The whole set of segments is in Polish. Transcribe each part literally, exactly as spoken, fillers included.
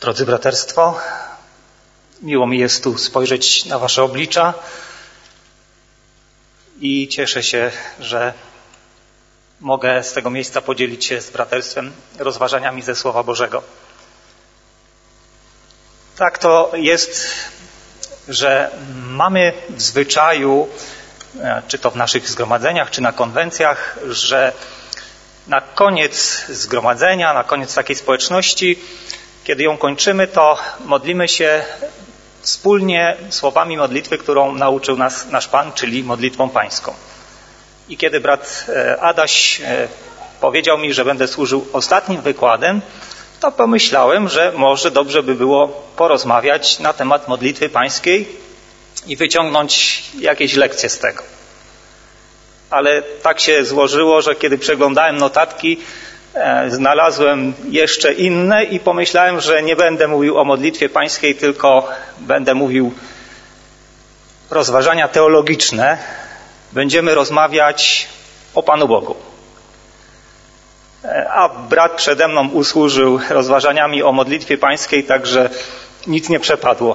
Drodzy braterstwo, miło mi jest tu spojrzeć na wasze oblicza i cieszę się, że mogę z tego miejsca podzielić się z braterstwem rozważaniami ze Słowa Bożego. Tak to jest, że mamy w zwyczaju, czy to w naszych zgromadzeniach, czy na konwencjach, że na koniec zgromadzenia, na koniec takiej społeczności, kiedy ją kończymy, to modlimy się wspólnie słowami modlitwy, którą nauczył nas nasz Pan, czyli modlitwą pańską. I kiedy brat Adaś powiedział mi, że będę służył ostatnim wykładem, to pomyślałem, że może dobrze by było porozmawiać na temat modlitwy pańskiej i wyciągnąć jakieś lekcje z tego. Ale tak się złożyło, że kiedy przeglądałem notatki, znalazłem jeszcze inne i pomyślałem, że nie będę mówił o modlitwie pańskiej, tylko będę mówił rozważania teologiczne. Będziemy rozmawiać o Panu Bogu. A brat przede mną usłużył rozważaniami o modlitwie pańskiej, także nic nie przepadło.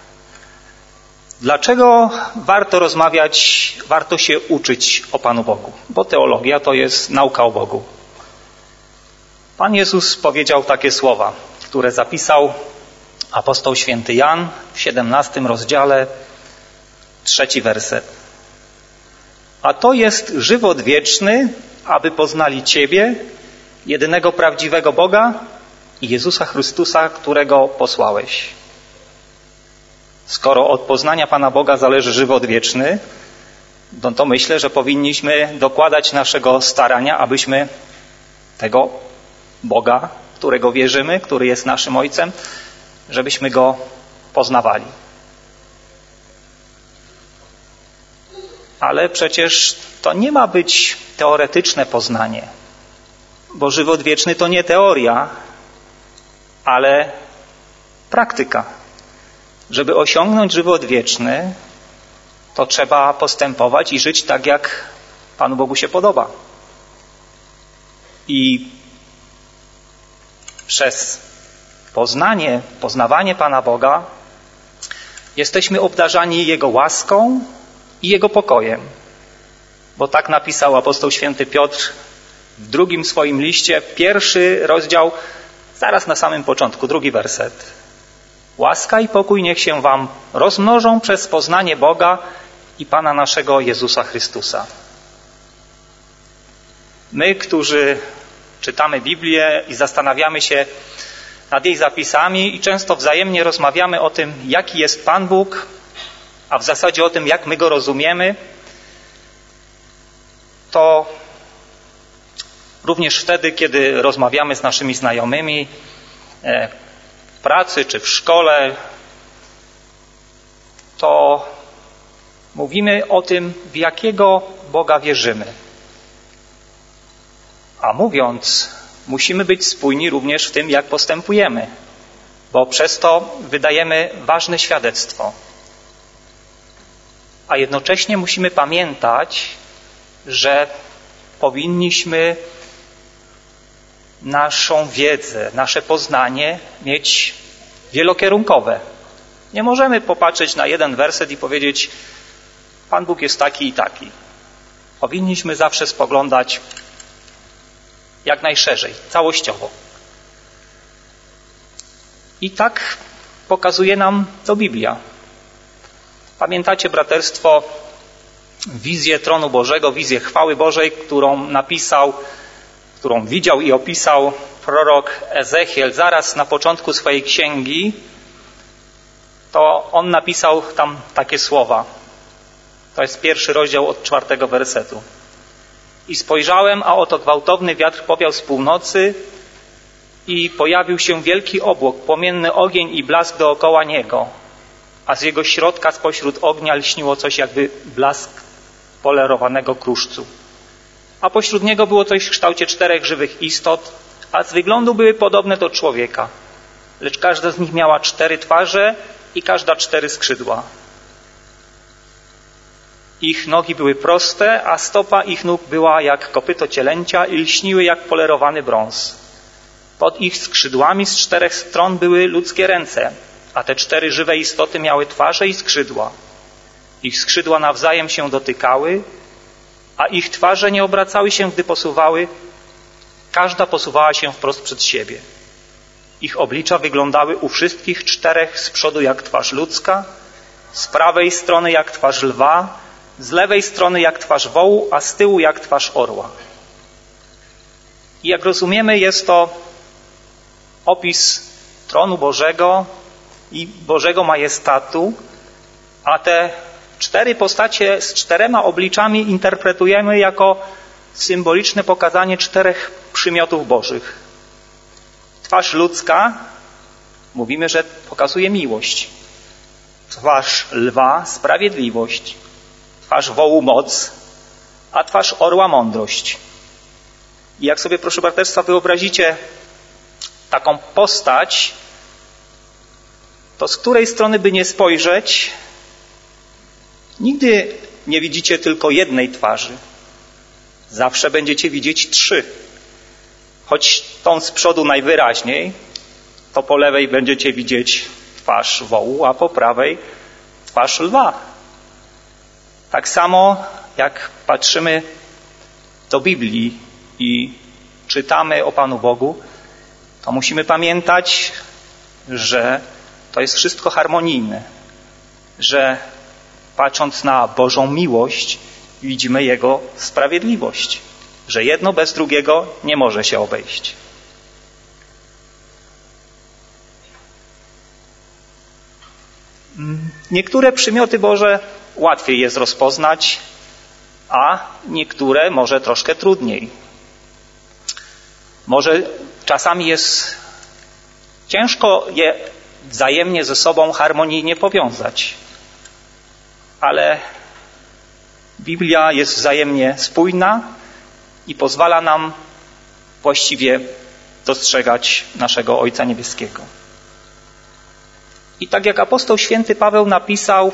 Dlaczego warto rozmawiać, warto się uczyć o Panu Bogu? Bo teologia to jest nauka o Bogu. Pan Jezus powiedział takie słowa, które zapisał apostoł święty Jan w siedemnastym rozdziale, trzeci werset. A to jest żywot wieczny, aby poznali Ciebie, jedynego prawdziwego Boga i Jezusa Chrystusa, którego posłałeś. Skoro od poznania Pana Boga zależy żywot wieczny, no to myślę, że powinniśmy dokładać naszego starania, abyśmy tego Boga, którego wierzymy, który jest naszym Ojcem, żebyśmy Go poznawali. Ale przecież to nie ma być teoretyczne poznanie, bo żywot wieczny to nie teoria, ale praktyka. Żeby osiągnąć żywot wieczny, to trzeba postępować i żyć tak, jak Panu Bogu się podoba. I przez poznanie, poznawanie Pana Boga jesteśmy obdarzani Jego łaską i Jego pokojem. Bo tak napisał apostoł święty Piotr w drugim swoim liście, pierwszy rozdział, zaraz na samym początku, drugi werset. Łaska i pokój niech się wam rozmnożą przez poznanie Boga i Pana naszego Jezusa Chrystusa. My, którzy czytamy Biblię i zastanawiamy się nad jej zapisami i często wzajemnie rozmawiamy o tym, jaki jest Pan Bóg, a w zasadzie o tym, jak my Go rozumiemy, to również wtedy, kiedy rozmawiamy z naszymi znajomymi w pracy czy w szkole, to mówimy o tym, w jakiego Boga wierzymy. A mówiąc, musimy być spójni również w tym, jak postępujemy, bo przez to wydajemy ważne świadectwo. A jednocześnie musimy pamiętać, że powinniśmy naszą wiedzę, nasze poznanie mieć wielokierunkowe. Nie możemy popatrzeć na jeden werset i powiedzieć, Pan Bóg jest taki i taki. Powinniśmy zawsze spoglądać jak najszerzej, całościowo. I tak pokazuje nam to Biblia. Pamiętacie, braterstwo, wizję tronu Bożego, wizję chwały Bożej, którą napisał, którą widział i opisał prorok Ezechiel zaraz na początku swojej księgi. To on napisał tam takie słowa. To jest pierwszy rozdział od czwartego wersetu. I spojrzałem, a oto gwałtowny wiatr powiał z północy i pojawił się wielki obłok, płomienny ogień i blask dookoła niego, a z jego środka spośród ognia lśniło coś jakby blask polerowanego kruszcu. A pośród niego było coś w kształcie czterech żywych istot, a z wyglądu były podobne do człowieka, lecz każda z nich miała cztery twarze i każda cztery skrzydła. Ich nogi były proste, a stopa ich nóg była jak kopyto cielęcia i lśniły jak polerowany brąz. Pod ich skrzydłami z czterech stron były ludzkie ręce, a te cztery żywe istoty miały twarze i skrzydła. Ich skrzydła nawzajem się dotykały, a ich twarze nie obracały się, gdy posuwały. Każda posuwała się wprost przed siebie. Ich oblicza wyglądały u wszystkich czterech z przodu jak twarz ludzka, z prawej strony jak twarz lwa, z lewej strony jak twarz wołu, a z tyłu jak twarz orła. I jak rozumiemy, jest to opis tronu Bożego i Bożego majestatu, a te cztery postacie z czterema obliczami interpretujemy jako symboliczne pokazanie czterech przymiotów Bożych. Twarz ludzka, mówimy, że pokazuje miłość. Twarz lwa, sprawiedliwość. Twarz wołu, moc, a twarz orła, mądrość. I jak sobie, proszę braterstwa, wyobrazicie taką postać, to z której strony by nie spojrzeć, nigdy nie widzicie tylko jednej twarzy. Zawsze będziecie widzieć trzy. Choć tą z przodu najwyraźniej, to po lewej będziecie widzieć twarz wołu, a po prawej twarz lwa. Tak samo jak patrzymy do Biblii i czytamy o Panu Bogu, to musimy pamiętać, że to jest wszystko harmonijne, że patrząc na Bożą miłość, widzimy Jego sprawiedliwość, że jedno bez drugiego nie może się obejść. Niektóre przymioty Boże łatwiej jest rozpoznać, a niektóre może troszkę trudniej. Może czasami jest ciężko je wzajemnie ze sobą harmonijnie powiązać, ale Biblia jest wzajemnie spójna i pozwala nam właściwie dostrzegać naszego Ojca Niebieskiego. I tak jak apostoł święty Paweł napisał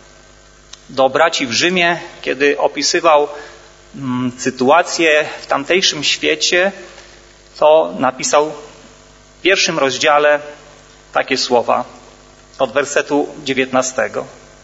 do braci w Rzymie, kiedy opisywał mm, sytuację w tamtejszym świecie, to napisał w pierwszym rozdziale takie słowa od wersetu dziewiętnastego.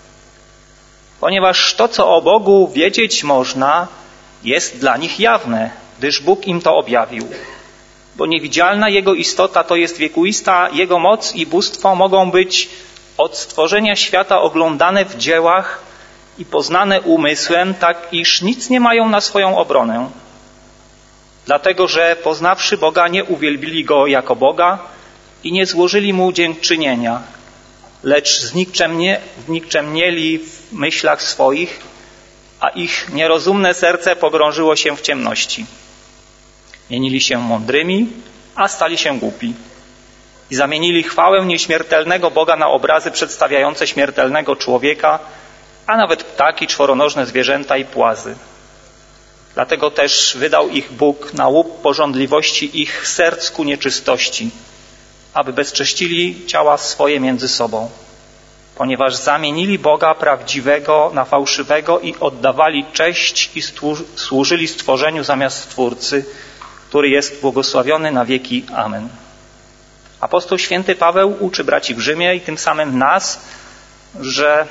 Ponieważ to, co o Bogu wiedzieć można, jest dla nich jawne, gdyż Bóg im to objawił. Bo niewidzialna Jego istota to jest wiekuista, Jego moc i bóstwo mogą być od stworzenia świata oglądane w dziełach i poznane umysłem, tak iż nic nie mają na swoją obronę. Dlatego, że poznawszy Boga, nie uwielbili Go jako Boga i nie złożyli Mu dziękczynienia, lecz znikczemnie, znikczemnieli w myślach swoich, a ich nierozumne serce pogrążyło się w ciemności. Mienili się mądrymi, a stali się głupi. I zamienili chwałę nieśmiertelnego Boga na obrazy przedstawiające śmiertelnego człowieka, a nawet ptaki, czworonożne zwierzęta i płazy. Dlatego też wydał ich Bóg na łup pożądliwości ich serc ku nieczystości, aby bezcześcili ciała swoje między sobą. Ponieważ zamienili Boga prawdziwego na fałszywego i oddawali cześć i służyli stworzeniu zamiast Stwórcy, który jest błogosławiony na wieki. Amen. Apostoł święty Paweł uczy braci w Rzymie i tym samym nas, że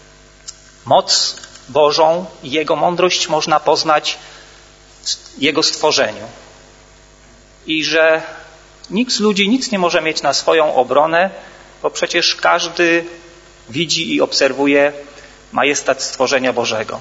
moc Bożą i Jego mądrość można poznać w Jego stworzeniu. I że nikt z ludzi nic nie może mieć na swoją obronę, bo przecież każdy widzi i obserwuje majestat stworzenia Bożego.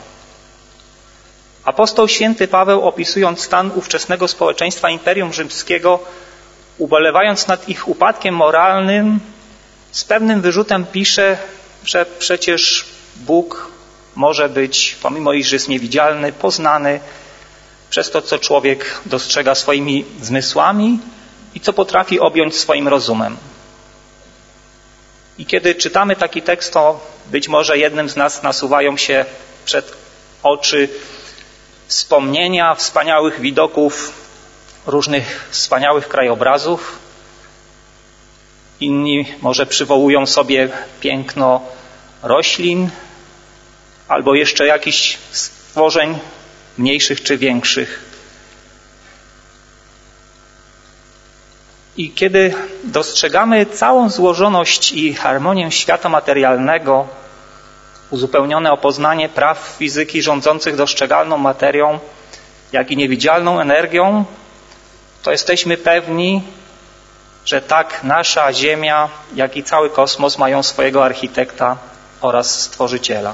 Apostoł święty Paweł, opisując stan ówczesnego społeczeństwa Imperium Rzymskiego, ubolewając nad ich upadkiem moralnym, z pewnym wyrzutem pisze, że przecież Bóg może być, pomimo iż jest niewidzialny, poznany przez to, co człowiek dostrzega swoimi zmysłami i co potrafi objąć swoim rozumem. I kiedy czytamy taki tekst, to być może jednym z nas nasuwają się przed oczy wspomnienia wspaniałych widoków, różnych wspaniałych krajobrazów. Inni może przywołują sobie piękno roślin albo jeszcze jakichś stworzeń mniejszych czy większych. I kiedy dostrzegamy całą złożoność i harmonię świata materialnego, uzupełnione o poznanie praw fizyki rządzących dostrzegalną materią, jak i niewidzialną energią, to jesteśmy pewni, że tak nasza Ziemia, jak i cały kosmos mają swojego architekta oraz stworzyciela.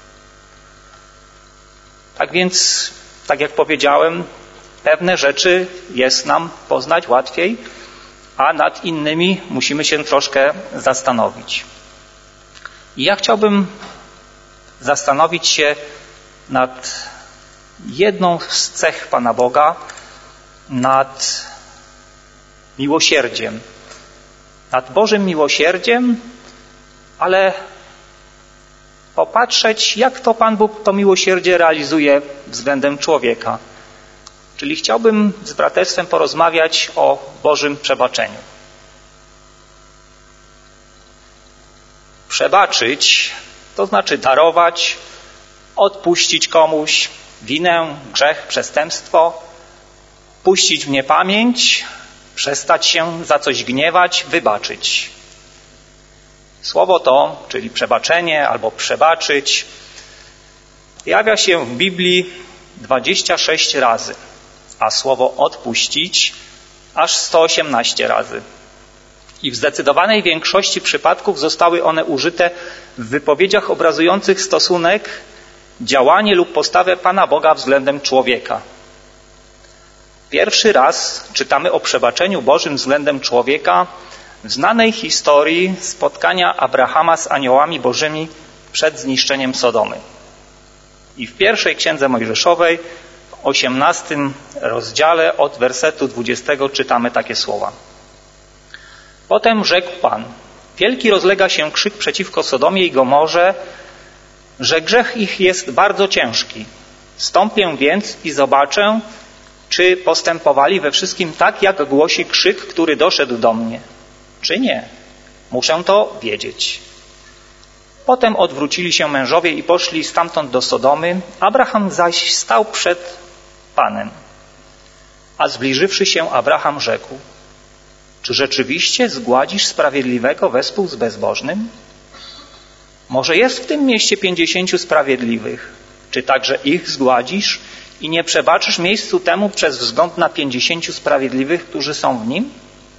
Tak więc, tak jak powiedziałem, pewne rzeczy jest nam poznać łatwiej, a nad innymi musimy się troszkę zastanowić. I ja chciałbym zastanowić się nad jedną z cech Pana Boga, nad miłosierdziem. Nad Bożym miłosierdziem, ale popatrzeć, jak to Pan Bóg to miłosierdzie realizuje względem człowieka. Czyli chciałbym z braterstwem porozmawiać o Bożym przebaczeniu. Przebaczyć to znaczy darować, odpuścić komuś winę, grzech, przestępstwo, puścić w niepamięć, przestać się za coś gniewać, wybaczyć. Słowo to, czyli przebaczenie albo przebaczyć, pojawia się w Biblii dwadzieścia sześć razy, a słowo odpuścić aż sto osiemnaście razy. I w zdecydowanej większości przypadków zostały one użyte w wypowiedziach obrazujących stosunek, działanie lub postawę Pana Boga względem człowieka. Pierwszy raz czytamy o przebaczeniu Bożym względem człowieka w znanej historii spotkania Abrahama z aniołami bożymi przed zniszczeniem Sodomy. I w pierwszej Księdze Mojżeszowej, w osiemnastym rozdziale od wersetu dwudziestego czytamy takie słowa. Potem rzekł Pan, wielki rozlega się krzyk przeciwko Sodomie i Gomorze, że grzech ich jest bardzo ciężki. Stąpię więc i zobaczę, czy postępowali we wszystkim tak, jak głosi krzyk, który doszedł do mnie, czy nie. Muszę to wiedzieć. Potem odwrócili się mężowie i poszli stamtąd do Sodomy. Abraham zaś stał przed Panem. A zbliżywszy się, Abraham rzekł, czy rzeczywiście zgładzisz sprawiedliwego wespół z bezbożnym? Może jest w tym mieście pięćdziesięciu sprawiedliwych. Czy także ich zgładzisz i nie przebaczysz miejscu temu przez wzgląd na pięćdziesięciu sprawiedliwych, którzy są w nim?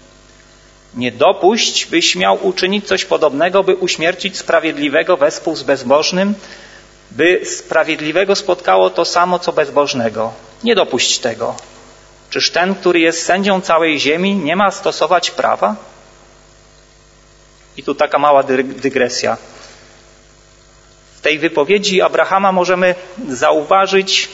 Nie dopuść, byś miał uczynić coś podobnego, by uśmiercić sprawiedliwego wespół z bezbożnym, by sprawiedliwego spotkało to samo, co bezbożnego. Nie dopuść tego. Czyż ten, który jest sędzią całej ziemi, nie ma stosować prawa? I tu taka mała dygresja. W tej wypowiedzi Abrahama możemy zauważyć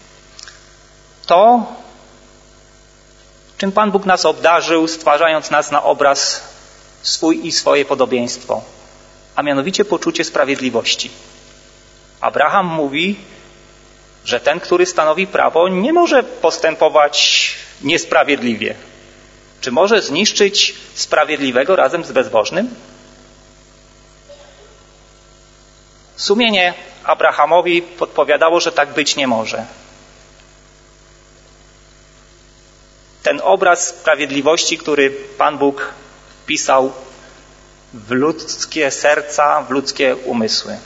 to, czym Pan Bóg nas obdarzył, stwarzając nas na obraz swój i swoje podobieństwo, a mianowicie poczucie sprawiedliwości. Abraham mówi, że ten, który stanowi prawo, nie może postępować niesprawiedliwie. Czy może zniszczyć sprawiedliwego razem z bezbożnym? Sumienie Abrahamowi podpowiadało, że tak być nie może. Ten obraz sprawiedliwości, który Pan Bóg wpisał w ludzkie serca, w ludzkie umysły.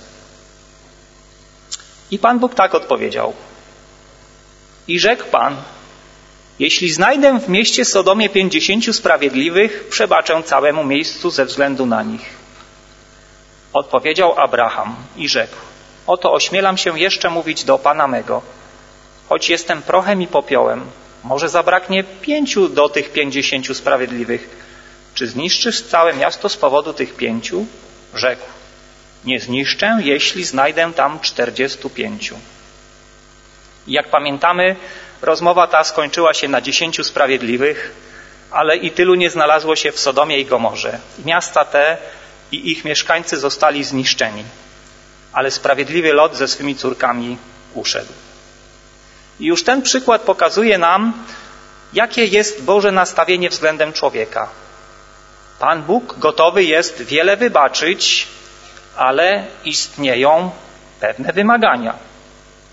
I Pan Bóg tak odpowiedział. I rzekł Pan, jeśli znajdę w mieście Sodomie pięćdziesięciu sprawiedliwych, przebaczę całemu miejscu ze względu na nich. Odpowiedział Abraham i rzekł, oto ośmielam się jeszcze mówić do Pana mego, choć jestem prochem i popiołem, może zabraknie pięciu do tych pięćdziesięciu sprawiedliwych. Czy zniszczysz całe miasto z powodu tych pięciu? Rzekł, nie zniszczę, jeśli znajdę tam czterdziestu pięciu. Jak pamiętamy, rozmowa ta skończyła się na dziesięciu sprawiedliwych, ale i tylu nie znalazło się w Sodomie i Gomorze. Miasta te i ich mieszkańcy zostali zniszczeni, ale sprawiedliwy Lot ze swymi córkami uszedł. I już ten przykład pokazuje nam, jakie jest Boże nastawienie względem człowieka. Pan Bóg gotowy jest wiele wybaczyć, ale istnieją pewne wymagania.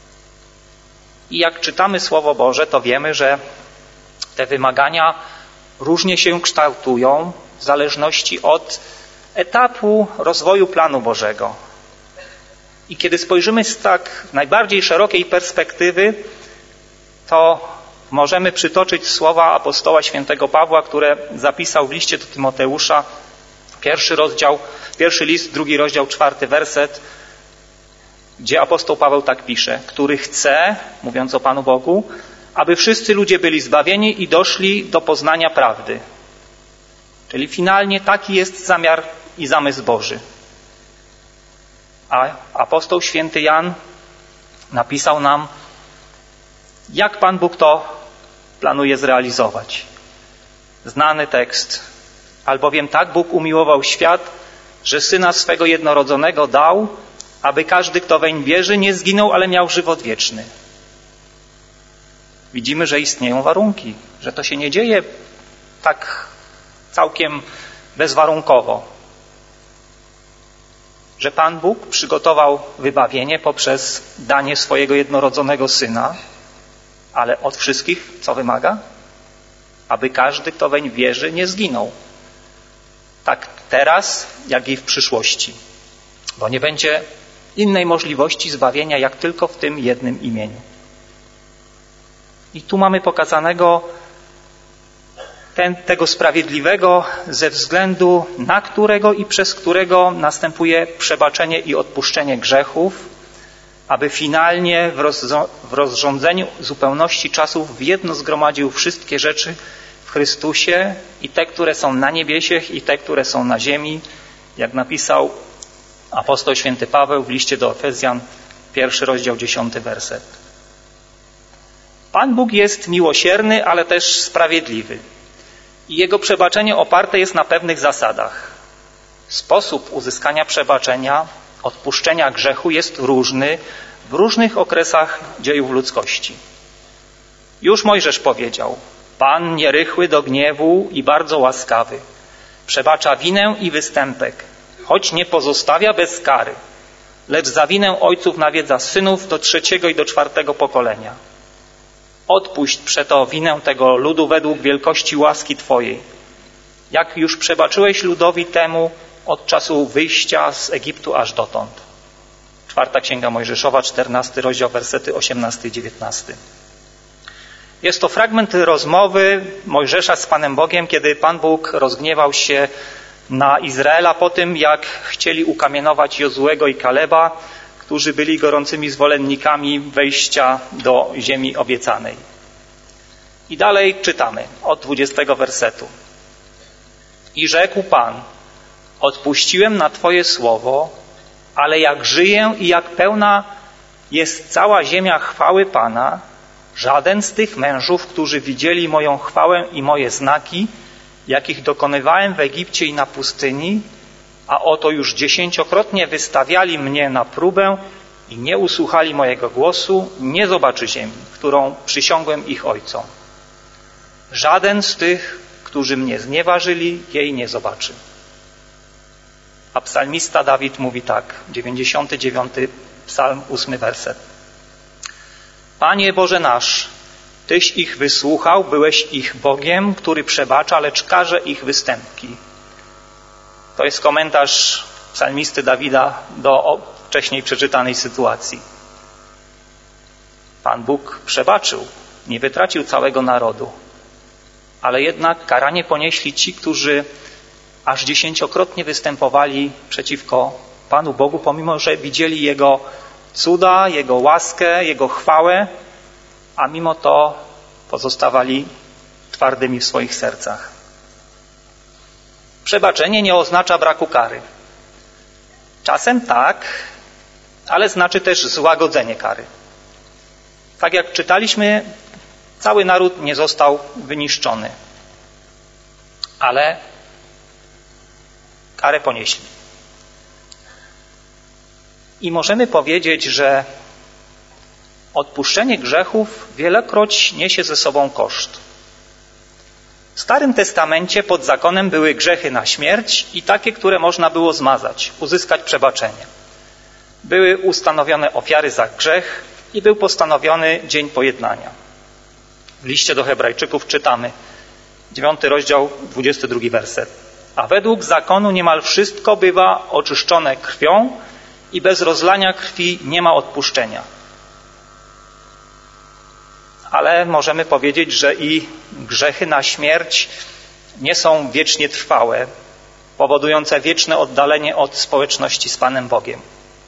I jak czytamy Słowo Boże, to wiemy, że te wymagania różnie się kształtują w zależności od etapu rozwoju planu Bożego. I kiedy spojrzymy z tak najbardziej szerokiej perspektywy, to możemy przytoczyć słowa apostoła świętego Pawła, które zapisał w liście do Tymoteusza, pierwszy rozdział, pierwszy list, drugi rozdział, czwarty werset, gdzie apostoł Paweł tak pisze: który chce, mówiąc o Panu Bogu, aby wszyscy ludzie byli zbawieni i doszli do poznania prawdy. Czyli finalnie taki jest zamiar i zamysł Boży. A apostoł święty Jan napisał nam, jak Pan Bóg to planuje zrealizować. Znany tekst. Albowiem tak Bóg umiłował świat, że Syna swego jednorodzonego dał, aby każdy, kto weń wierzy, nie zginął, ale miał żywot wieczny. Widzimy, że istnieją warunki, że to się nie dzieje tak całkiem bezwarunkowo. Że Pan Bóg przygotował wybawienie poprzez danie swojego jednorodzonego Syna, ale od wszystkich co wymaga? Aby każdy, kto weń wierzy, nie zginął. Tak teraz, jak i w przyszłości. Bo nie będzie innej możliwości zbawienia, jak tylko w tym jednym imieniu. I tu mamy pokazanego ten, tego sprawiedliwego, ze względu na którego i przez którego następuje przebaczenie i odpuszczenie grzechów, aby finalnie w, rozzo- w rozrządzeniu zupełności czasów w jedno zgromadził wszystkie rzeczy w Chrystusie, i te, które są na niebiesiech, i te, które są na ziemi, jak napisał apostoł święty Paweł w liście do Efezjan, pierwszy rozdział, dziesiąty werset. Pan Bóg jest miłosierny, ale też sprawiedliwy. I Jego przebaczenie oparte jest na pewnych zasadach. Sposób uzyskania przebaczenia, odpuszczenia grzechu jest różny w różnych okresach dziejów ludzkości. Już Mojżesz powiedział: Pan nierychły do gniewu i bardzo łaskawy. Przebacza winę i występek, choć nie pozostawia bez kary, lecz za winę ojców nawiedza synów do trzeciego i do czwartego pokolenia. Odpuść przeto winę tego ludu według wielkości łaski Twojej, jak już przebaczyłeś ludowi temu od czasu wyjścia z Egiptu aż dotąd. Czwarta Księga Mojżeszowa, czternasty rozdział, wersety osiemnasty i dziewiętnasty. Jest to fragment rozmowy Mojżesza z Panem Bogiem, kiedy Pan Bóg rozgniewał się na Izraela po tym, jak chcieli ukamienować Jozuego i Kaleba, którzy byli gorącymi zwolennikami wejścia do ziemi obiecanej. I dalej czytamy od dwudziestego wersetu. I rzekł Pan: odpuściłem na Twoje słowo, ale jak żyję i jak pełna jest cała ziemia chwały Pana, żaden z tych mężów, którzy widzieli moją chwałę i moje znaki, jakich dokonywałem w Egipcie i na pustyni, a oto już dziesięciokrotnie wystawiali mnie na próbę i nie usłuchali mojego głosu, nie zobaczy ziemi, którą przysiągłem ich ojcom. Żaden z tych, którzy mnie znieważyli, jej nie zobaczy. A psalmista Dawid mówi tak, dziewięćdziesiąty dziewiąty psalm, ósmy werset. Panie Boże nasz, Tyś ich wysłuchał, byłeś ich Bogiem, który przebacza, lecz karze ich występki. To jest komentarz psalmisty Dawida do wcześniej przeczytanej sytuacji. Pan Bóg przebaczył, nie wytracił całego narodu, ale jednak karanie ponieśli ci, którzy aż dziesięciokrotnie występowali przeciwko Panu Bogu, pomimo że widzieli Jego cuda, Jego łaskę, Jego chwałę, a mimo to pozostawali twardymi w swoich sercach. Przebaczenie nie oznacza braku kary. Czasem tak, ale znaczy też złagodzenie kary. Tak jak czytaliśmy, cały naród nie został wyniszczony, ale karę ponieśli. I możemy powiedzieć, że odpuszczenie grzechów wielokroć niesie ze sobą koszt. W Starym Testamencie pod zakonem były grzechy na śmierć i takie, które można było zmazać, uzyskać przebaczenie. Były ustanowione ofiary za grzech i był postanowiony dzień pojednania. W liście do Hebrajczyków czytamy: dziewiąty rozdział, dwudziesty drugi werset. A według zakonu niemal wszystko bywa oczyszczone krwią i bez rozlania krwi nie ma odpuszczenia. Ale możemy powiedzieć, że i grzechy na śmierć nie są wiecznie trwałe, powodujące wieczne oddalenie od społeczności z Panem Bogiem.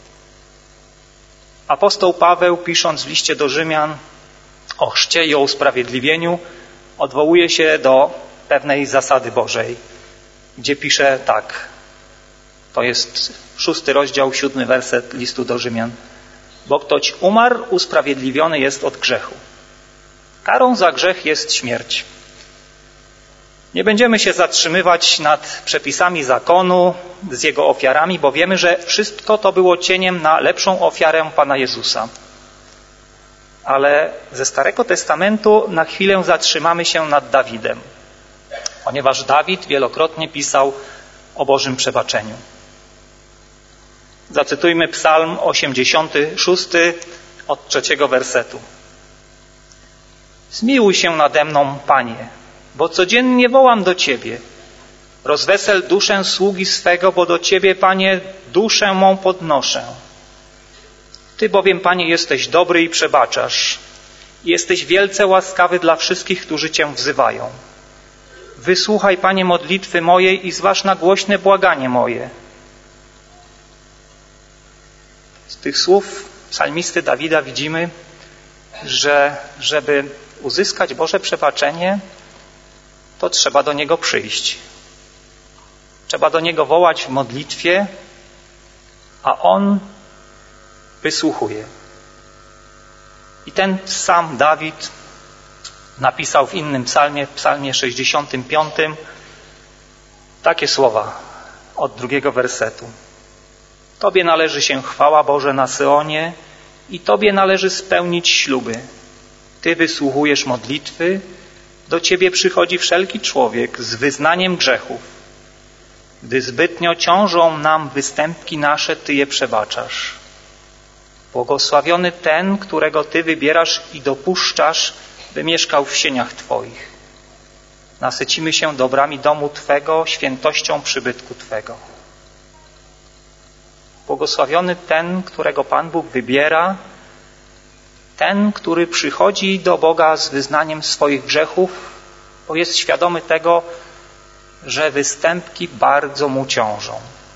Apostoł Paweł, pisząc w liście do Rzymian o chrzcie i o usprawiedliwieniu, odwołuje się do pewnej zasady Bożej, gdzie pisze tak. To jest szósty rozdział, siódmy werset listu do Rzymian. Bo ktoś umarł, usprawiedliwiony jest od grzechu. Karą za grzech jest śmierć. Nie będziemy się zatrzymywać nad przepisami zakonu z jego ofiarami, bo wiemy, że wszystko to było cieniem na lepszą ofiarę Pana Jezusa. Ale ze Starego Testamentu na chwilę zatrzymamy się nad Dawidem, ponieważ Dawid wielokrotnie pisał o Bożym przebaczeniu. Zacytujmy Psalm osiemdziesiąty szósty od trzeciego wersetu. Zmiłuj się nade mną, Panie, bo codziennie wołam do Ciebie. Rozwesel duszę sługi swego, bo do Ciebie, Panie, duszę mą podnoszę. Ty bowiem, Panie, jesteś dobry i przebaczasz. Jesteś wielce łaskawy dla wszystkich, którzy Cię wzywają. Wysłuchaj, Panie, modlitwy mojej i zważ na głośne błaganie moje. Z tych słów psalmisty Dawida widzimy, że żeby uzyskać Boże przebaczenie, to trzeba do Niego przyjść. Trzeba do Niego wołać w modlitwie, a On wysłuchuje. I ten sam Dawid napisał w innym psalmie, w psalmie sześćdziesiątym piątym, takie słowa od drugiego wersetu. Tobie należy się chwała, Boże, na Syonie i Tobie należy spełnić śluby. Ty wysłuchujesz modlitwy, do Ciebie przychodzi wszelki człowiek z wyznaniem grzechów. Gdy zbytnio ciążą nam występki nasze, Ty je przebaczasz. Błogosławiony ten, którego Ty wybierasz i dopuszczasz, by mieszkał w sieniach Twoich. Nasycimy się dobrami domu Twego, świętością przybytku Twego. Błogosławiony ten, którego Pan Bóg wybiera, ten, który przychodzi do Boga z wyznaniem swoich grzechów, bo jest świadomy tego, że występki bardzo mu ciążą.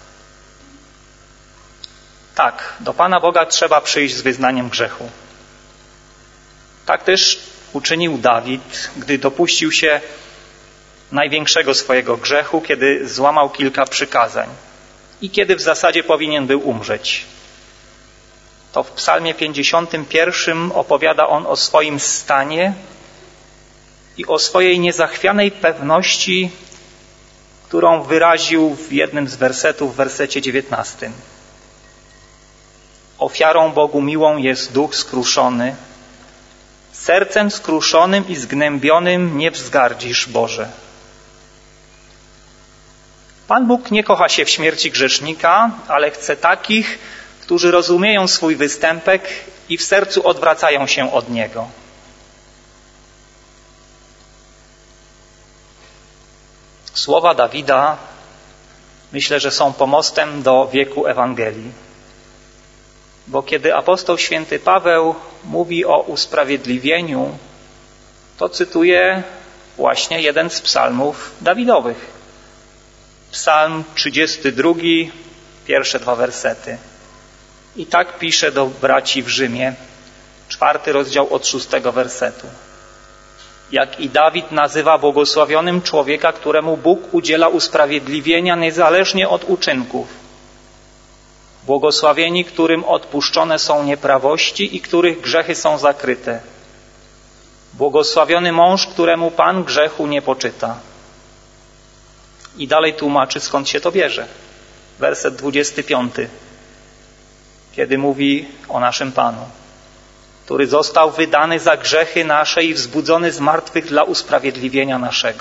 Tak, do Pana Boga trzeba przyjść z wyznaniem grzechu. Tak też uczynił Dawid, gdy dopuścił się największego swojego grzechu, kiedy złamał kilka przykazań i kiedy w zasadzie powinien był umrzeć. To w psalmie pięćdziesiątym pierwszym opowiada on o swoim stanie i o swojej niezachwianej pewności, którą wyraził w jednym z wersetów, w wersecie dziewiętnastym. Ofiarą Bogu miłą jest duch skruszony. Sercem skruszonym i zgnębionym nie wzgardzisz, Boże. Pan Bóg nie kocha się w śmierci grzesznika, ale chce takich, którzy rozumieją swój występek i w sercu odwracają się od Niego. Słowa Dawida myślę, że są pomostem do wieku Ewangelii. Bo kiedy apostoł święty Paweł mówi o usprawiedliwieniu, to cytuje właśnie jeden z psalmów Dawidowych. Psalm trzydziesty drugi, pierwsze dwa wersety. I tak pisze do braci w Rzymie, czwarty rozdział od szóstego wersetu. Jak i Dawid nazywa błogosławionym człowieka, któremu Bóg udziela usprawiedliwienia niezależnie od uczynków. Błogosławieni, którym odpuszczone są nieprawości i których grzechy są zakryte. Błogosławiony mąż, któremu Pan grzechu nie poczyta. I dalej tłumaczy, skąd się to bierze. Werset dwudziesty piąty, kiedy mówi o naszym Panu, który został wydany za grzechy nasze i wzbudzony z martwych dla usprawiedliwienia naszego.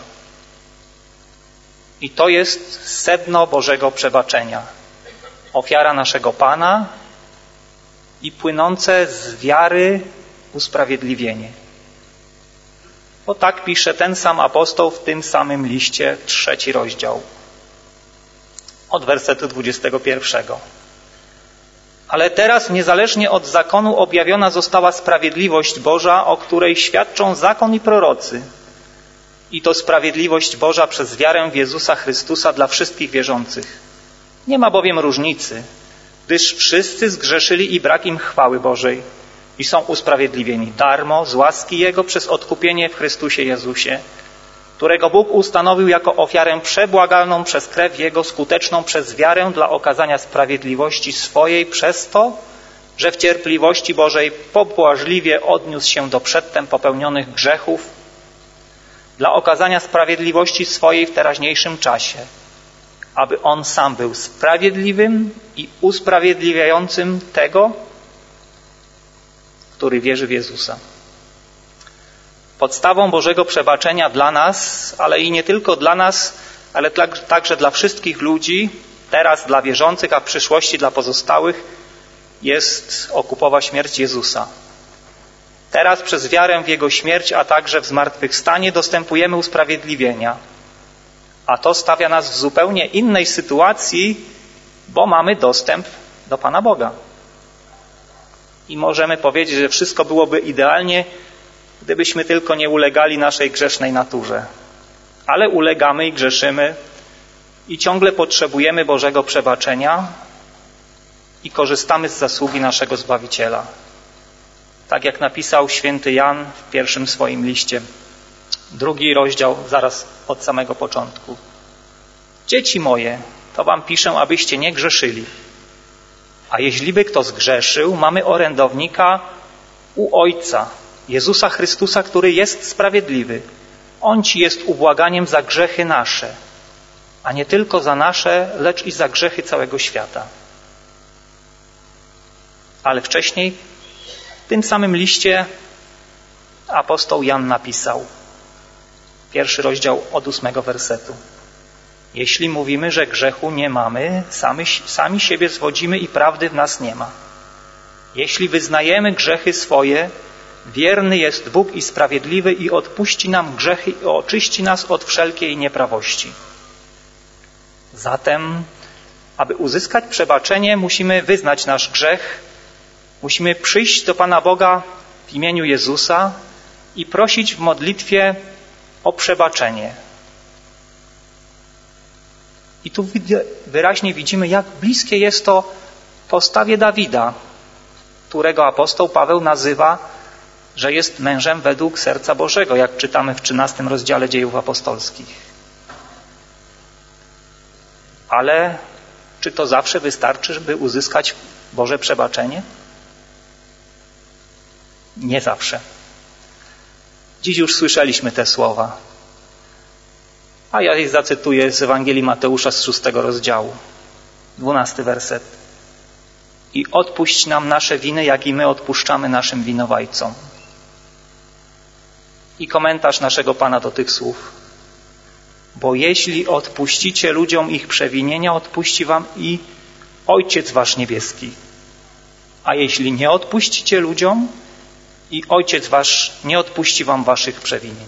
I to jest sedno Bożego przebaczenia. Ofiara naszego Pana i płynące z wiary usprawiedliwienie. Bo tak pisze ten sam apostoł w tym samym liście, trzeci rozdział, od wersetu dwudziestego pierwszego. Ale teraz niezależnie od zakonu objawiona została sprawiedliwość Boża, o której świadczą zakon i prorocy. I to sprawiedliwość Boża przez wiarę w Jezusa Chrystusa dla wszystkich wierzących. Nie ma bowiem różnicy, gdyż wszyscy zgrzeszyli i brak im chwały Bożej i są usprawiedliwieni darmo z łaski Jego przez odkupienie w Chrystusie Jezusie, którego Bóg ustanowił jako ofiarę przebłagalną przez krew Jego, skuteczną przez wiarę dla okazania sprawiedliwości swojej przez to, że w cierpliwości Bożej pobłażliwie odniósł się do przedtem popełnionych grzechów, dla okazania sprawiedliwości swojej w teraźniejszym czasie, aby On sam był sprawiedliwym i usprawiedliwiającym tego, który wierzy w Jezusa. Podstawą Bożego przebaczenia dla nas, ale i nie tylko dla nas, ale także dla wszystkich ludzi, teraz dla wierzących, a w przyszłości dla pozostałych, jest okupowa śmierć Jezusa. Teraz przez wiarę w Jego śmierć, a także w zmartwychwstanie dostępujemy usprawiedliwienia. A to stawia nas w zupełnie innej sytuacji, bo mamy dostęp do Pana Boga. I możemy powiedzieć, że wszystko byłoby idealnie, gdybyśmy tylko nie ulegali naszej grzesznej naturze. Ale ulegamy i grzeszymy i ciągle potrzebujemy Bożego przebaczenia i korzystamy z zasługi naszego Zbawiciela. Tak jak napisał święty Jan w pierwszym swoim liście, drugi rozdział, zaraz od samego początku. Dzieci moje, to wam piszę, abyście nie grzeszyli. A jeźliby kto zgrzeszył, mamy orędownika u Ojca, Jezusa Chrystusa, który jest sprawiedliwy. On ci jest ubłaganiem za grzechy nasze, a nie tylko za nasze, lecz i za grzechy całego świata. Ale wcześniej w tym samym liście apostoł Jan napisał, pierwszy rozdział od ósmego wersetu. Jeśli mówimy, że grzechu nie mamy, sami, sami siebie zwodzimy i prawdy w nas nie ma. Jeśli wyznajemy grzechy swoje, wierny jest Bóg i sprawiedliwy i odpuści nam grzechy i oczyści nas od wszelkiej nieprawości. Zatem, aby uzyskać przebaczenie, musimy wyznać nasz grzech, musimy przyjść do Pana Boga w imieniu Jezusa i prosić w modlitwie o przebaczenie. I tu wyraźnie widzimy, jak bliskie jest to postawie Dawida, którego apostoł Paweł nazywa, że jest mężem według serca Bożego, jak czytamy w trzynastym rozdziale Dziejów Apostolskich. Ale czy to zawsze wystarczy, żeby uzyskać Boże przebaczenie? Nie zawsze. Dziś już słyszeliśmy te słowa. A ja je zacytuję z Ewangelii Mateusza z szóstego rozdziału. Dwunasty werset. I odpuść nam nasze winy, jak i my odpuszczamy naszym winowajcom. I komentarz naszego Pana do tych słów. Bo jeśli odpuścicie ludziom ich przewinienia, odpuści wam i Ojciec wasz niebieski. A jeśli nie odpuścicie ludziom, i Ojciec wasz nie odpuści wam waszych przewinień.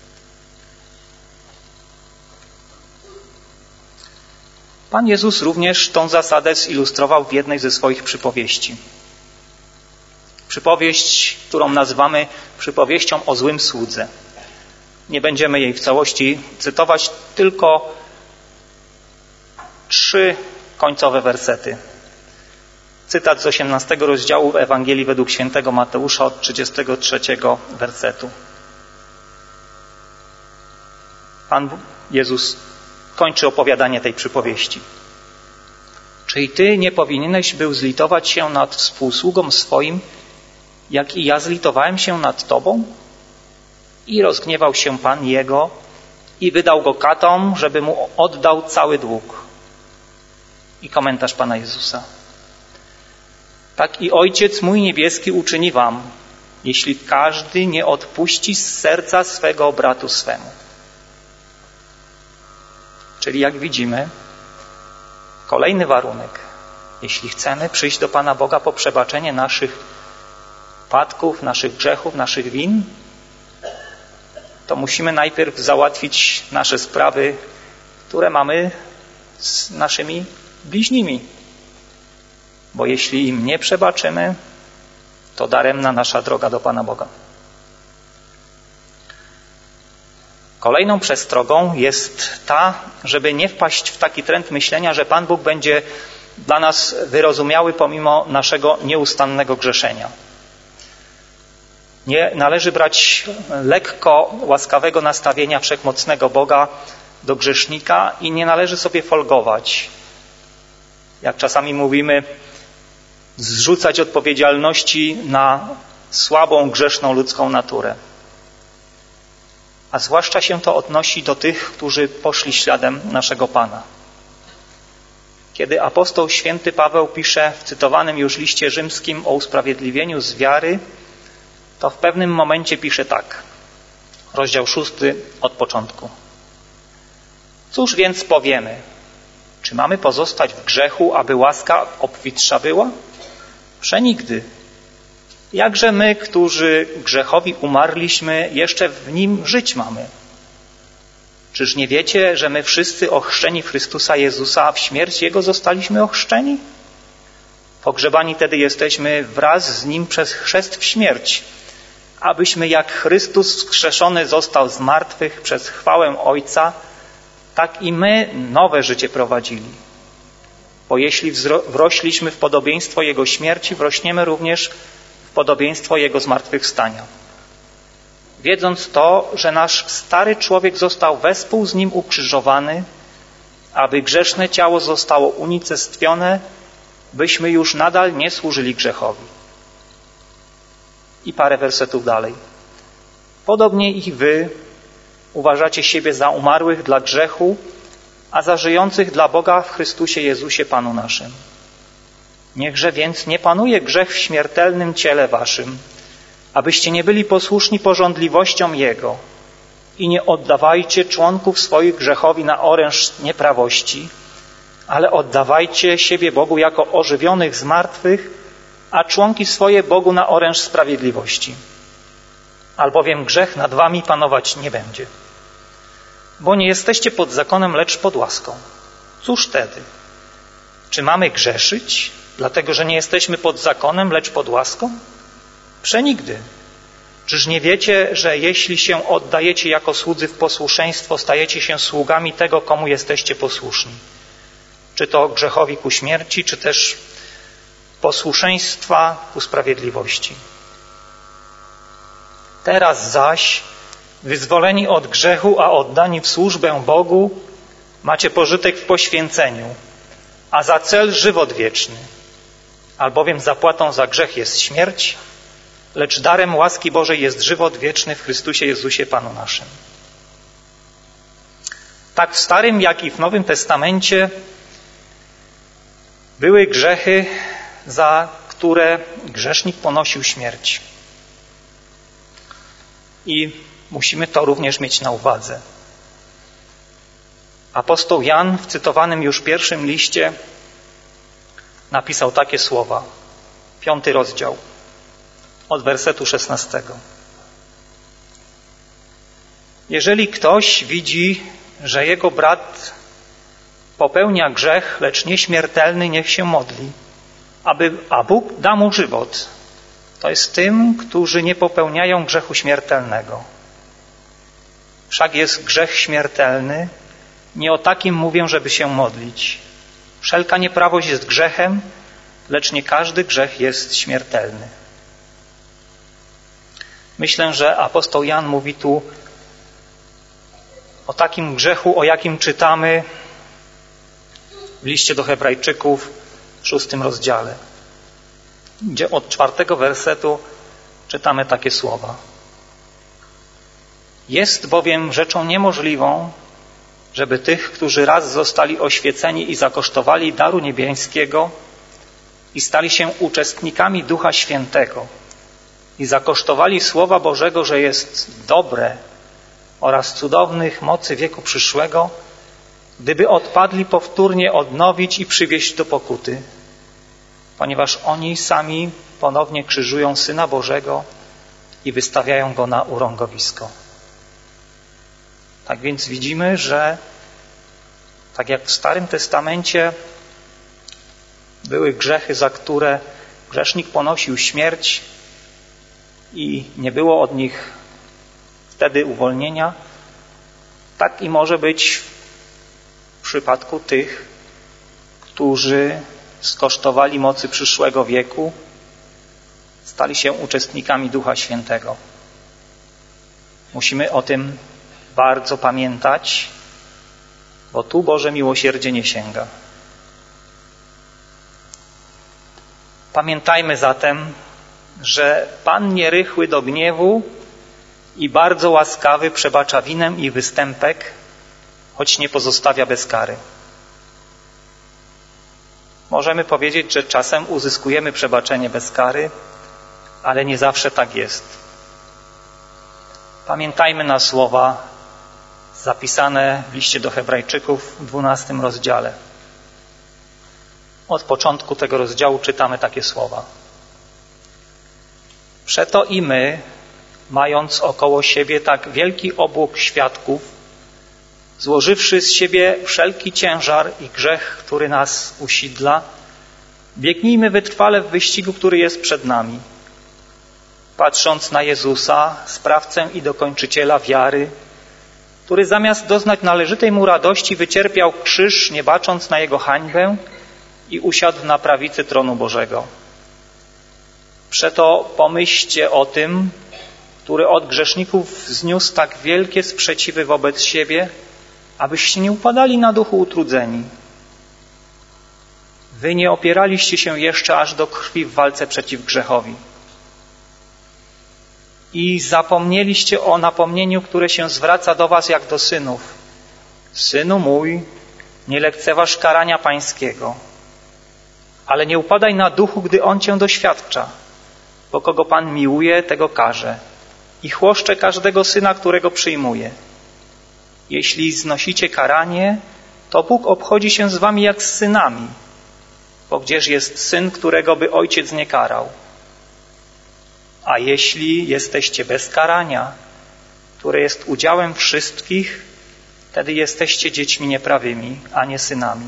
Pan Jezus również tą zasadę zilustrował w jednej ze swoich przypowieści. Przypowieść, którą nazywamy przypowieścią o złym słudze. Nie będziemy jej w całości cytować, tylko trzy końcowe wersety. Cytat z osiemnastego rozdziału Ewangelii według świętego Mateusza od trzydziestego trzeciego wersetu. Pan Jezus kończy opowiadanie tej przypowieści. Czy i ty nie powinieneś był zlitować się nad współsługą swoim, jak i ja zlitowałem się nad tobą? I rozgniewał się Pan jego i wydał go katom, żeby mu oddał cały dług. I komentarz Pana Jezusa. Tak i Ojciec mój niebieski uczyni wam, jeśli każdy nie odpuści z serca swego bratu swemu. Czyli jak widzimy, kolejny warunek. Jeśli chcemy przyjść do Pana Boga po przebaczenie naszych upadków, naszych grzechów, naszych win, to musimy najpierw załatwić nasze sprawy, które mamy z naszymi bliźnimi. Bo jeśli im nie przebaczymy, to daremna nasza droga do Pana Boga. Kolejną przestrogą jest ta, żeby nie wpaść w taki trend myślenia, że Pan Bóg będzie dla nas wyrozumiały pomimo naszego nieustannego grzeszenia. Nie należy brać lekko łaskawego nastawienia wszechmocnego Boga do grzesznika i nie należy sobie folgować. Jak czasami mówimy, zrzucać odpowiedzialności na słabą, grzeszną ludzką naturę. A zwłaszcza się to odnosi do tych, którzy poszli śladem naszego Pana. Kiedy apostoł święty Paweł pisze w cytowanym już liście rzymskim o usprawiedliwieniu z wiary, to w pewnym momencie pisze tak, rozdział szósty od początku. Cóż więc powiemy? Czy mamy pozostać w grzechu, aby łaska obfitsza była? Przenigdy. Jakże my, którzy grzechowi umarliśmy, jeszcze w nim żyć mamy? Czyż nie wiecie, że my wszyscy ochrzczeni w Chrystusa Jezusa w śmierć Jego zostaliśmy ochrzczeni? Pogrzebani tedy jesteśmy wraz z Nim przez chrzest w śmierć, abyśmy jak Chrystus wskrzeszony został z martwych przez chwałę Ojca, tak i my nowe życie prowadzili. Bo jeśli wrośliśmy w podobieństwo Jego śmierci, wrośniemy również w podobieństwo Jego zmartwychwstania. Wiedząc to, że nasz stary człowiek został wespół z Nim ukrzyżowany, aby grzeszne ciało zostało unicestwione, byśmy już nadal nie służyli grzechowi. I parę wersetów dalej. Podobnie i wy uważacie siebie za umarłych dla grzechu, a za żyjących dla Boga w Chrystusie Jezusie Panu naszym. Niechże więc nie panuje grzech w śmiertelnym ciele waszym, abyście nie byli posłuszni pożądliwościom Jego i nie oddawajcie członków swoich grzechowi na oręż nieprawości, ale oddawajcie siebie Bogu jako ożywionych z martwych, a członki swoje Bogu na oręż sprawiedliwości. Albowiem grzech nad wami panować nie będzie. Bo nie jesteście pod zakonem, lecz pod łaską. Cóż wtedy? Czy mamy grzeszyć, dlatego że nie jesteśmy pod zakonem, lecz pod łaską? Przenigdy. Czyż nie wiecie, że jeśli się oddajecie jako słudzy w posłuszeństwo, stajecie się sługami tego, komu jesteście posłuszni? Czy to grzechowi ku śmierci, czy też posłuszeństwa ku sprawiedliwości. Teraz zaś, wyzwoleni od grzechu, a oddani w służbę Bogu, macie pożytek w poświęceniu, a za cel żywot wieczny. Albowiem zapłatą za grzech jest śmierć, lecz darem łaski Bożej jest żywot wieczny w Chrystusie Jezusie Panu naszym. Tak w Starym, jak i w Nowym Testamencie były grzechy, za które grzesznik ponosił śmierć. I musimy to również mieć na uwadze. Apostoł Jan w cytowanym już pierwszym liście napisał takie słowa. Piąty rozdział, od wersetu szesnastego. Jeżeli ktoś widzi, że jego brat popełnia grzech, lecz nieśmiertelny, niech się modli, aby, a Bóg da mu żywot. To jest tym, którzy nie popełniają grzechu śmiertelnego. Wszak jest grzech śmiertelny, nie o takim mówię, żeby się modlić. Wszelka nieprawość jest grzechem, lecz nie każdy grzech jest śmiertelny. Myślę, że apostoł Jan mówi tu o takim grzechu, o jakim czytamy w liście do Hebrajczyków w szóstym rozdziale, gdzie od czwartego wersetu czytamy takie słowa. Jest bowiem rzeczą niemożliwą, żeby tych, którzy raz zostali oświeceni i zakosztowali daru niebiańskiego i stali się uczestnikami Ducha Świętego i zakosztowali Słowa Bożego, że jest dobre oraz cudownych mocy wieku przyszłego, gdyby odpadli powtórnie odnowić i przywieść do pokuty, ponieważ oni sami ponownie krzyżują Syna Bożego i wystawiają Go na urągowisko. Tak więc widzimy, że tak jak w Starym Testamencie były grzechy, za które grzesznik ponosił śmierć i nie było od nich wtedy uwolnienia, tak i może być w przypadku tych, którzy skosztowali mocy przyszłego wieku, stali się uczestnikami Ducha Świętego. Musimy o tym bardzo pamiętać, bo tu Boże miłosierdzie nie sięga. Pamiętajmy zatem, że Pan nierychły do gniewu i bardzo łaskawy przebacza winę i występek, choć nie pozostawia bez kary. Możemy powiedzieć, że czasem uzyskujemy przebaczenie bez kary, ale nie zawsze tak jest. Pamiętajmy na słowa zapisane w liście do Hebrajczyków w dwunastym rozdziale. Od początku tego rozdziału czytamy takie słowa. Przeto i my, mając około siebie tak wielki obłok świadków, złożywszy z siebie wszelki ciężar i grzech, który nas usidla, biegnijmy wytrwale w wyścigu, który jest przed nami. Patrząc na Jezusa, sprawcę i dokończyciela wiary, który zamiast doznać należytej mu radości wycierpiał krzyż, nie bacząc na jego hańbę i usiadł na prawicy tronu Bożego. Przeto pomyślcie o tym, który od grzeszników zniósł tak wielkie sprzeciwy wobec siebie, abyście nie upadali na duchu utrudzeni. Wy nie opieraliście się jeszcze aż do krwi w walce przeciw grzechowi. I zapomnieliście o napomnieniu, które się zwraca do was jak do synów. Synu mój, nie lekceważ karania pańskiego, ale nie upadaj na duchu, gdy on cię doświadcza, bo kogo Pan miłuje, tego karze i chłoszcze każdego syna, którego przyjmuje. Jeśli znosicie karanie, to Bóg obchodzi się z wami jak z synami, bo gdzież jest syn, którego by ojciec nie karał? A jeśli jesteście bez karania, które jest udziałem wszystkich, wtedy jesteście dziećmi nieprawymi, a nie synami.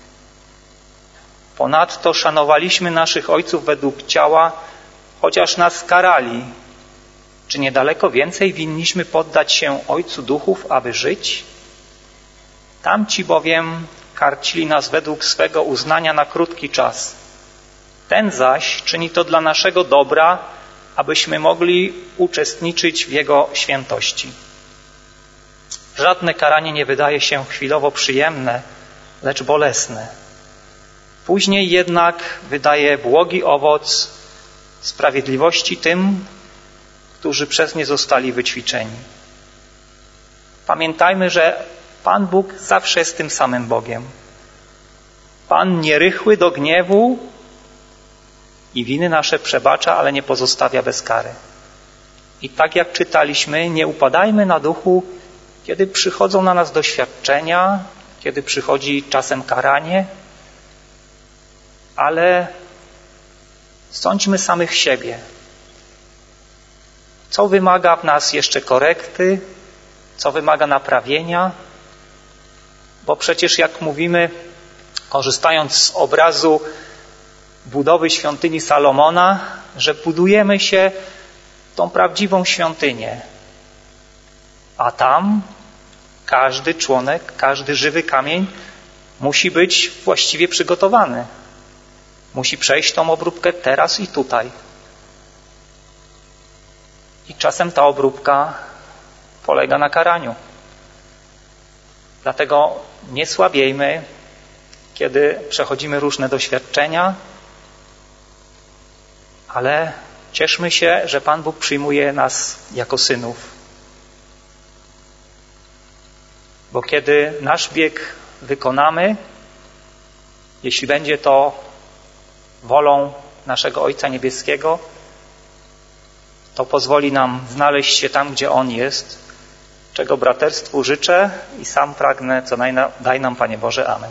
Ponadto szanowaliśmy naszych ojców według ciała, chociaż nas karali. Czy niedaleko więcej winniśmy poddać się Ojcu Duchów, aby żyć? Tamci bowiem karcili nas według swego uznania na krótki czas. Ten zaś czyni to dla naszego dobra, abyśmy mogli uczestniczyć w Jego świętości. Żadne karanie nie wydaje się chwilowo przyjemne, lecz bolesne. Później jednak wydaje błogi owoc sprawiedliwości tym, którzy przez nie zostali wyćwiczeni. Pamiętajmy, że Pan Bóg zawsze jest tym samym Bogiem. Pan nierychły do gniewu i winy nasze przebacza, ale nie pozostawia bez kary. I tak jak czytaliśmy, nie upadajmy na duchu, kiedy przychodzą na nas doświadczenia, kiedy przychodzi czasem karanie, ale sądźmy samych siebie. Co wymaga w nas jeszcze korekty, co wymaga naprawienia, bo przecież jak mówimy, korzystając z obrazu budowy świątyni Salomona, że budujemy się tą prawdziwą świątynię, a tam każdy członek, każdy żywy kamień musi być właściwie przygotowany. Musi przejść tą obróbkę teraz i tutaj. I czasem ta obróbka polega na karaniu. Dlatego nie słabiejmy, kiedy przechodzimy różne doświadczenia, ale cieszmy się, że Pan Bóg przyjmuje nas jako synów. Bo kiedy nasz bieg wykonamy, jeśli będzie to wolą naszego Ojca Niebieskiego, to pozwoli nam znaleźć się tam, gdzie On jest, czego braterstwu życzę i sam pragnę, co daj nam, Panie Boże. Amen.